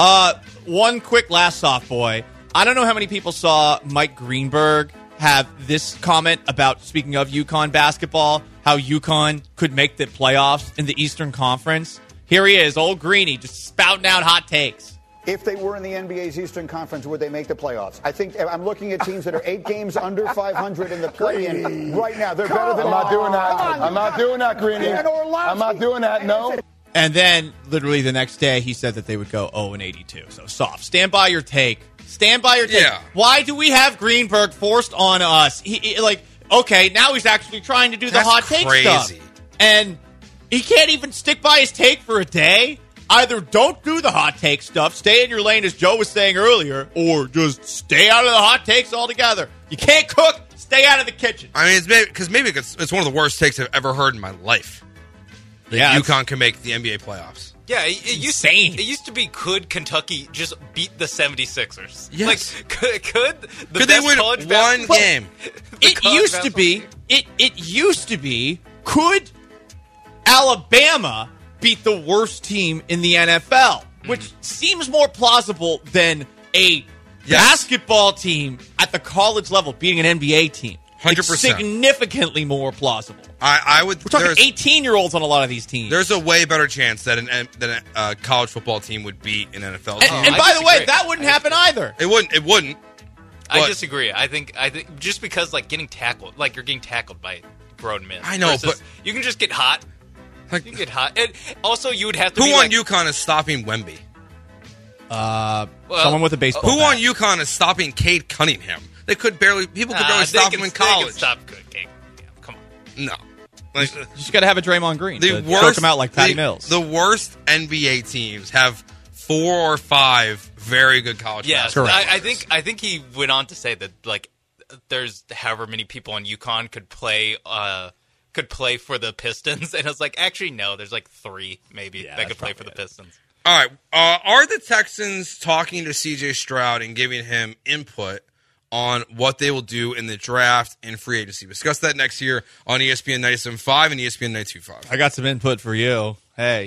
One quick last soft boy. I don't know how many people saw Mike Greenberg have this comment about, speaking of UConn basketball, how UConn could make the playoffs in the Eastern Conference. Here he is, old Greeny, just spouting out hot takes. If they were in the NBA's Eastern Conference, would they make the playoffs? I think I'm looking at teams that are 8 games under 500 in the play-in right now. They're better than. I'm not doing that. I'm not doing that, Greeny. I'm not doing that. No. And then, literally the next day, he said that they would go 0-82. So soft. Stand by your take. Stand by your take. Yeah. Why do we have Greenberg forced on us? Okay, now he's actually trying to do the hot take stuff. And he can't even stick by his take for a day. Either don't do the hot take stuff, stay in your lane, as Joe was saying earlier, or just stay out of the hot takes altogether. You can't cook, stay out of the kitchen. I mean, maybe it's one of the worst takes I've ever heard in my life. That UConn can make the NBA playoffs. Yeah, it used to be, could Kentucky just beat the 76ers? Yes. Like, could they win one game? It used to be, could Alabama beat the worst team in the NFL? Which seems more plausible than a basketball team at the college level beating an NBA team. 100%. It's significantly more plausible. I would. We're talking 18-year-olds on a lot of these teams. There's a way better chance that a college football team would beat an NFL team. And by the way, that wouldn't happen either. It wouldn't. I disagree. I think just because getting tackled, you're getting tackled by grown men. I know, but you can just get hot. You can get hot. And also, you would have to. Who on UConn is stopping Wemby? Someone with a baseball. Who bat. on UConn is stopping Cade Cunningham? People could barely stop him in college. They can stop Cade. Come on. No. You just got to have a Draymond Green to choke him out like Patty Mills. The worst NBA teams have 4 or 5 very good college basketball players. I think he went on to say that there's however many people on UConn could play for the Pistons, and I was like, actually no, there's 3 maybe that could play for the Pistons. All right, are the Texans talking to C.J. Stroud and giving him input on what they will do in the draft and free agency? Discuss that next year on ESPN 97.5 and ESPN 92.5. I got some input for you. Hey,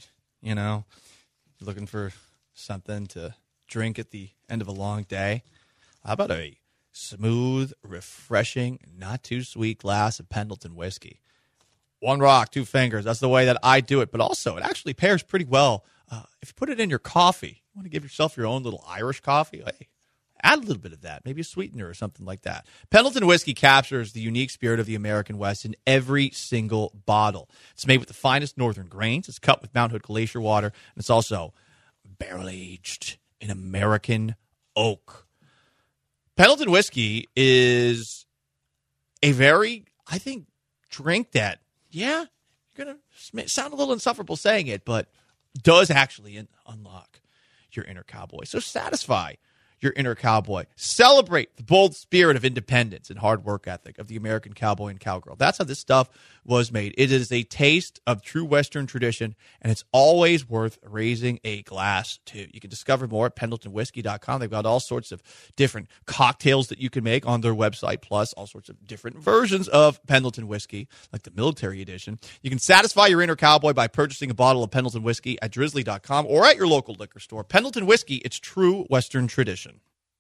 looking for something to drink at the end of a long day? How about a smooth, refreshing, not too sweet glass of Pendleton whiskey? 1 rock, 2 fingers. That's the way that I do it. But also, it actually pairs pretty well. If you put it in your coffee, you want to give yourself your own little Irish coffee, hey, add a little bit of that, maybe a sweetener or something like that. Pendleton whiskey captures the unique spirit of the American West in every single bottle. It's made with the finest northern grains. It's cut with Mount Hood Glacier water, and it's also barrel-aged in American oak. Pendleton whiskey is a very, I think, drink that, you're going to sound a little insufferable saying it, but does actually unlock your inner cowboy. So satisfy your inner cowboy. Celebrate the bold spirit of independence and hard work ethic of the American cowboy and cowgirl. That's how this stuff was made. It is a taste of true Western tradition, and it's always worth raising a glass to. You can discover more at PendletonWhiskey.com. They've got all sorts of different cocktails that you can make on their website, plus all sorts of different versions of Pendleton whiskey, like the military edition. You can satisfy your inner cowboy by purchasing a bottle of Pendleton whiskey at Drizzly.com or at your local liquor store. Pendleton whiskey, it's true Western tradition.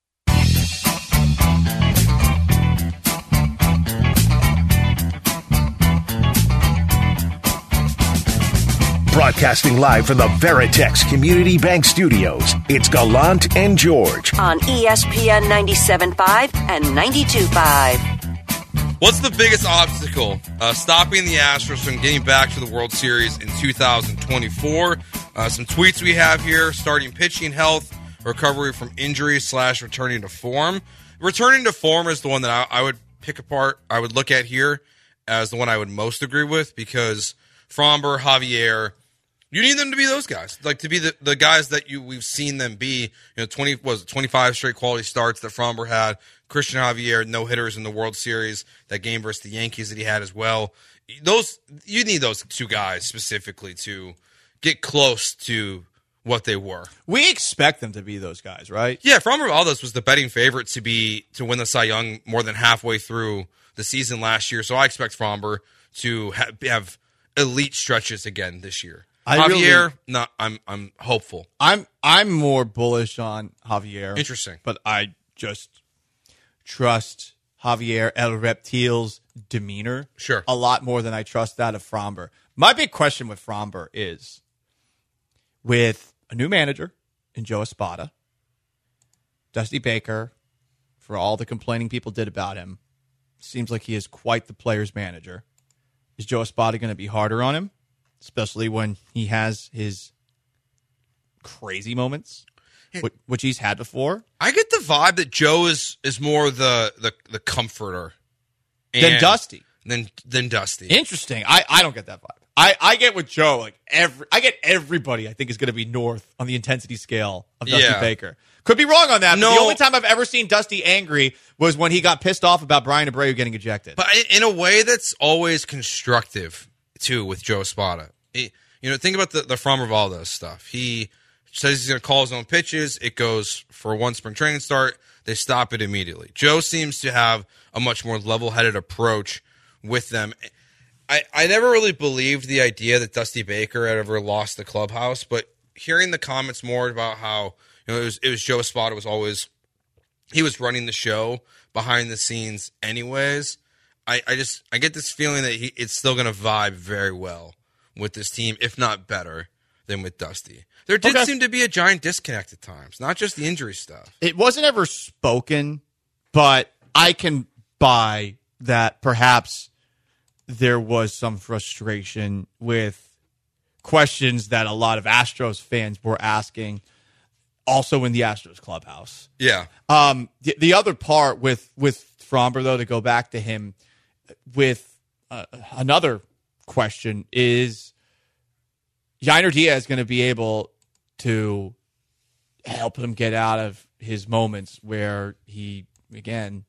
Broadcasting live from the Veritex Community Bank Studios, it's Gallant and George. On ESPN 97.5 and 92.5. What's the biggest obstacle stopping the Astros from getting back to the World Series in 2024? Some tweets we have here: starting pitching health, recovery from injuries / returning to form. Returning to form is the one that I would pick apart. I would look at here as the one I would most agree with, because Framber, Javier, you need them to be those guys, to be the guys that we've seen them be. 25 straight quality starts that Framber had. Christian Javier, no hitters in the World Series. That game versus the Yankees that he had as well. You need those 2 guys specifically to get close to what they were. We expect them to be those guys, right? Yeah, Framber Valdez was the betting favorite to win the Cy Young more than halfway through the season last year. So I expect Framber to have elite stretches again this year. Javier, no, I'm hopeful. I'm more bullish on Javier. Interesting, but I just trust Javier El Reptile's demeanor a lot more than I trust that of Framber. My big question with Framber is, with a new manager in Joe Espada, Dusty Baker, for all the complaining people did about him, seems like he is quite the player's manager. Is Joe Espada going to be harder on him, especially when he has his crazy moments, which he's had before? I get the vibe that Joe is more the comforter than Dusty. Than Dusty. Interesting. I don't get that vibe. I get with Joe, I get everybody I think is going to be north on the intensity scale of Dusty Baker. Could be wrong on that. No. But the only time I've ever seen Dusty angry was when he got pissed off about Brian Abreu getting ejected. But in a way that's always constructive, too, with Joe Espada. Think about the Framber Valdez stuff. He says he's going to call his own pitches. It goes for one spring training start. They stop it immediately. Joe seems to have a much more level-headed approach with them. I never really believed the idea that Dusty Baker had ever lost the clubhouse, but hearing the comments more about how it was Joe Espada was running the show behind the scenes anyways, I get this feeling that it's still going to vibe very well with this team, if not better than with Dusty. There did seem to be a giant disconnect at times, not just the injury stuff. It wasn't ever spoken, but I can buy that perhaps there was some frustration with questions that a lot of Astros fans were asking also in the Astros clubhouse. Yeah. The other part with Framber, though, to go back to him with another question is Yainer Diaz going to be able to help him get out of his moments where he, again,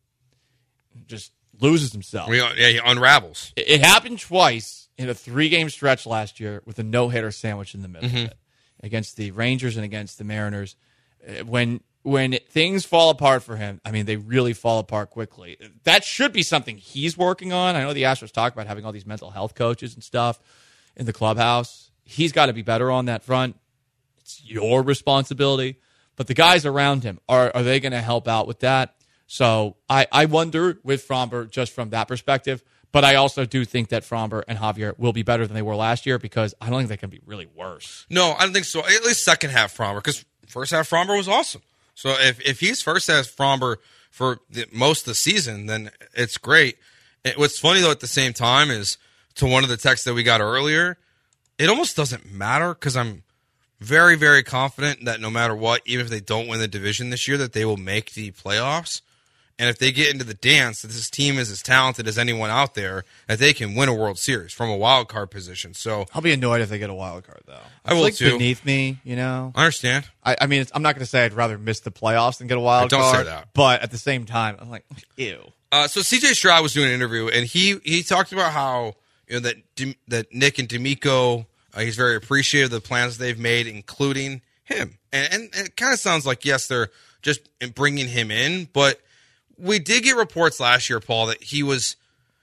just loses himself. He unravels. It happened twice in a 3-game stretch last year with a no-hitter sandwich in the middle of it against the Rangers and against the Mariners. When things fall apart for him, I mean, they really fall apart quickly. That should be something he's working on. I know the Astros talk about having all these mental health coaches and stuff in the clubhouse. He's got to be better on that front. It's your responsibility. But the guys around him, are they going to help out with that? So I wonder with Framber just from that perspective. But I also do think that Framber and Javier will be better than they were last year because I don't think they can be really worse. No, I don't think so. At least second half Framber, because first half Framber was awesome. So if he's first half Framber for most of the season, then it's great. What's funny, though, at the same time is to one of the texts that we got earlier, it almost doesn't matter because I'm very, very confident that no matter what, even if they don't win the division this year, that they will make the playoffs. And if they get into the dance, that this team is as talented as anyone out there, that they can win a World Series from a wild card position. So I'll be annoyed if they get a wild card, though. I will, it's too. Beneath me, you know. I understand. I mean, I'm not going to say I'd rather miss the playoffs than get a wild don't card. Say that. But at the same time, I'm like, ew. So C.J. Stroud was doing an interview, and he talked about how that Nick and D'Amico, he's very appreciative of the plans they've made, including him. And it kind of sounds like, yes, they're just bringing him in, but we did get reports last year, Paul, that he was,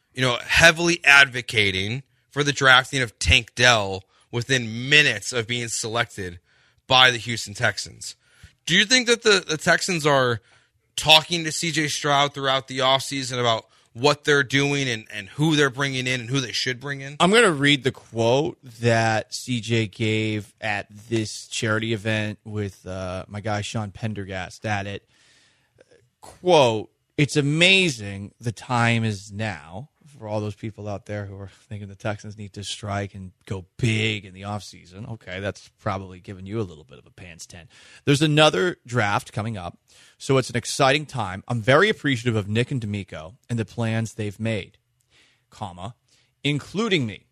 heavily advocating for the drafting of Tank Dell within minutes of being selected by the Houston Texans. Do you think that the Texans are talking to C.J. Stroud throughout the offseason about what they're doing and who they're bringing in and who they should bring in? I'm going to read the quote that C.J. gave at this charity event with my guy Sean Pendergast at it. Quote, "It's amazing the time is now," for all those people out there who are thinking the Texans need to strike and go big in the offseason. Okay, that's probably giving you a little bit of a pants tent. There's another draft coming up, so it's an exciting time. I'm very appreciative of Nick and D'Amico and the plans they've made, including me.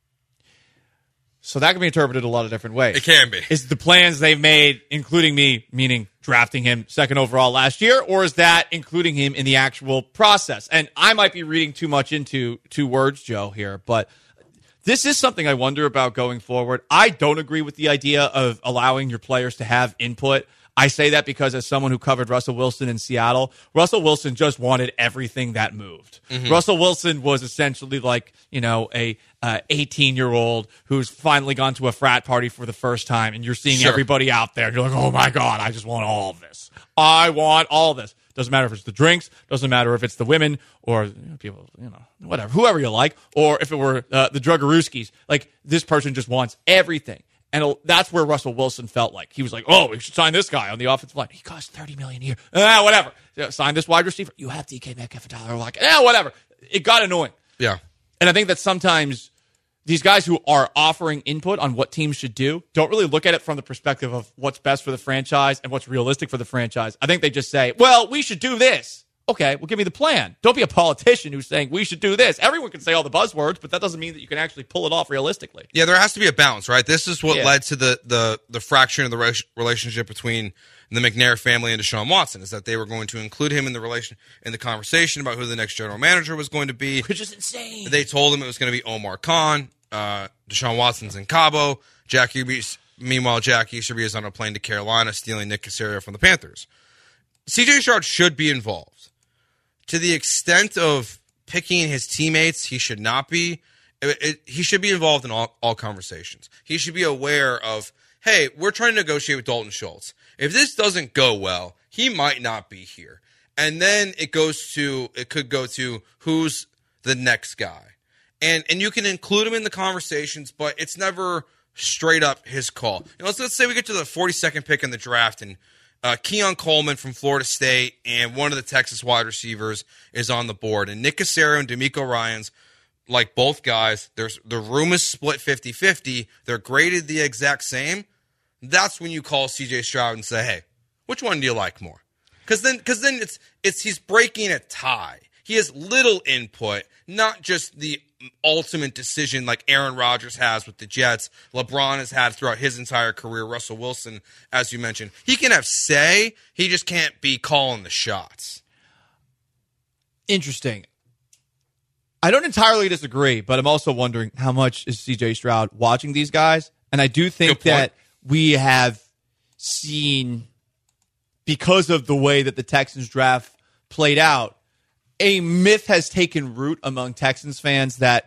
So that can be interpreted a lot of different ways. It can be. Is the plans they've made, including me, meaning drafting him second overall last year, or is that including him in the actual process? And I might be reading too much into 2 words, Joe, here, but this is something I wonder about going forward. I don't agree with the idea of allowing your players to have input. I say that because as someone who covered Russell Wilson in Seattle, Russell Wilson just wanted everything that moved. Mm-hmm. Russell Wilson was essentially like, a 18-year-old who's finally gone to a frat party for the first time, and you're seeing everybody out there, and you're like, oh my God, I just want all of this. I want all this. Doesn't matter if it's the drinks, doesn't matter if it's the women, or people, whatever, whoever you like, or if it were the Druggerooskis. Like, this person just wants everything. And that's where Russell Wilson felt like. He was like, oh, we should sign this guy on the offensive line. He costs $30 million a year. Whatever. Sign this wide receiver. You have DK Metcalf $1. Like, whatever. It got annoying. Yeah. And I think that sometimes these guys who are offering input on what teams should do don't really look at it from the perspective of what's best for the franchise and what's realistic for the franchise. I think they just say, well, we should do this. Okay, well, give me the plan. Don't be a politician who's saying we should do this. Everyone can say all the buzzwords, but that doesn't mean that you can actually pull it off realistically. Yeah, there has to be a balance, right? This is what led to the fracturing of the relationship between the McNair family and Deshaun Watson, is that they were going to include him in the conversation about who the next general manager was going to be. Which is insane. They told him it was going to be Omar Khan. Deshaun Watson's in Cabo. Meanwhile, Jack Easterby is on a plane to Carolina, stealing Nick Caserio from the Panthers. C.J. Stroud should be involved. To the extent of picking his teammates, he should not be. He should be involved in all conversations. He should be aware of, hey, we're trying to negotiate with Dalton Schultz. If this doesn't go well, he might not be here. And then it could go to who's the next guy. And you can include him in the conversations, but it's never straight up his call. Let's say we get to the 42nd pick in the draft, and Keon Coleman from Florida State and one of the Texas wide receivers is on the board. And Nick Caserio and D'Amico Ryans, like both guys, the room is split 50-50. They're graded the exact same. That's when you call C.J. Stroud and say, hey, which one do you like more? Because then it's he's breaking a tie. He has little input, not just the ultimate decision like Aaron Rodgers has with the Jets, LeBron has had throughout his entire career, Russell Wilson, as you mentioned. He can have say, he just can't be calling the shots. Interesting. I don't entirely disagree, but I'm also wondering how much is C.J. Stroud watching these guys? And I do think that we have seen, because of the way that the Texans draft played out, a myth has taken root among Texans fans that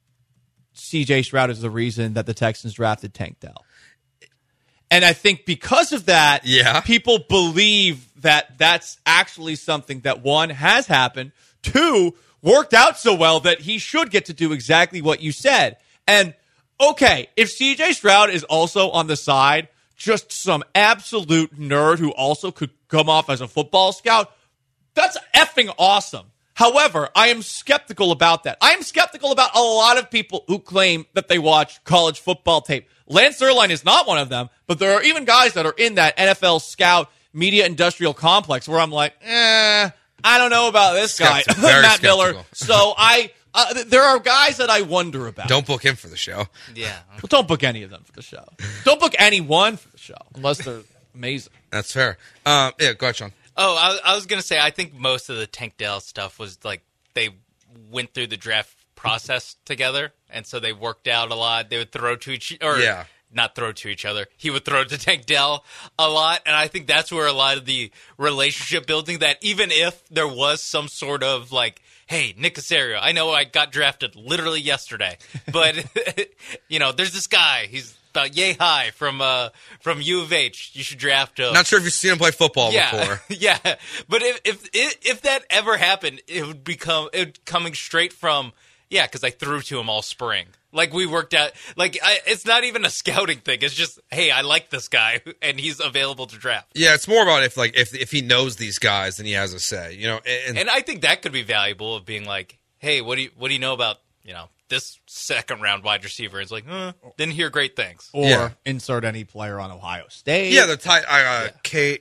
C.J. Stroud is the reason that the Texans drafted Tank Dell. And I think because of that, people believe that that's actually something that, one, has happened, two, worked out so well that he should get to do exactly what you said. And, okay, if C.J. Stroud is also on the side, just some absolute nerd who also could come off as a football scout, that's effing awesome. However, I am skeptical about that. I am skeptical about a lot of people who claim that they watch college football tape. Lance Zierlein is not one of them, but there are even guys that are in that NFL scout media industrial complex where I'm like, I don't know about this guy, Matt Miller. So there are guys that I wonder about. Don't book him for the show. Yeah. Well, don't book any of them for the show. Don't book anyone for the show unless they're amazing. That's fair. Yeah, go ahead, Sean. Oh, I was going to say, I think most of the Tank Dell stuff was like they went through the draft process together, and so they worked out a lot. They would throw to each other. Not throw to each other. He would throw to Tank Dell a lot, and I think that's where a lot of the relationship building, that even if there was some sort of like, hey, Nick Caserio, I know I got drafted literally yesterday, but there's this guy. He's about yay high from U of H. You should draft him. Not sure if you've seen him play football before. Yeah, but if that ever happened, it would coming straight from because I threw to him all spring. Like we worked out. Like it's not even a scouting thing. It's just, hey, I like this guy and he's available to draft. Yeah, it's more about if he knows these guys, then he has a say. And I think that could be valuable of being like, hey, what do you know about this second round wide receiver? It's like, didn't hear great things. Or insert any player on Ohio State. Yeah, the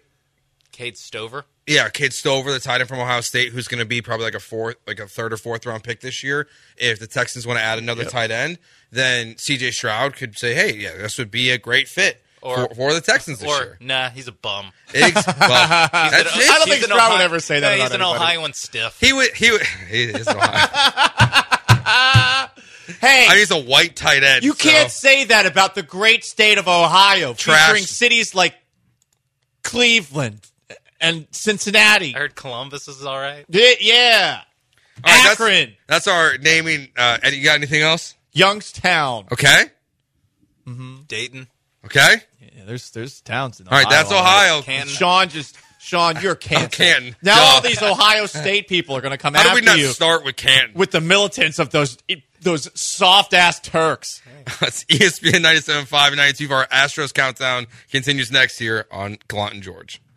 Cade Stover. Yeah, Cade Stover, the tight end from Ohio State, who's going to be probably like a third or fourth round pick this year. If the Texans want to add another tight end, then C.J. Stroud could say, hey, this would be a great fit for the Texans this year. Nah, he's a bum. I don't think Stroud would ever say that. He's an Ohioan stiff. He is an Ohio. Hey, he's a white tight end. You can't say that about the great state of Ohio, featuring cities like Cleveland and Cincinnati. I heard Columbus is all right. Yeah. All right, Akron. That's our naming. Eddie, you got anything else? Youngstown. Okay. Mm-hmm. Dayton. Okay. Yeah, there's towns in Ohio. All right, that's Ohio. Sean, you're Canton. Canton. Now all these Ohio State people are going to come after you. How do we not start with Canton? With the militants of those soft-ass Turks. That's ESPN 97.5 and 92. Our Astros Countdown continues next here on Gallant and George.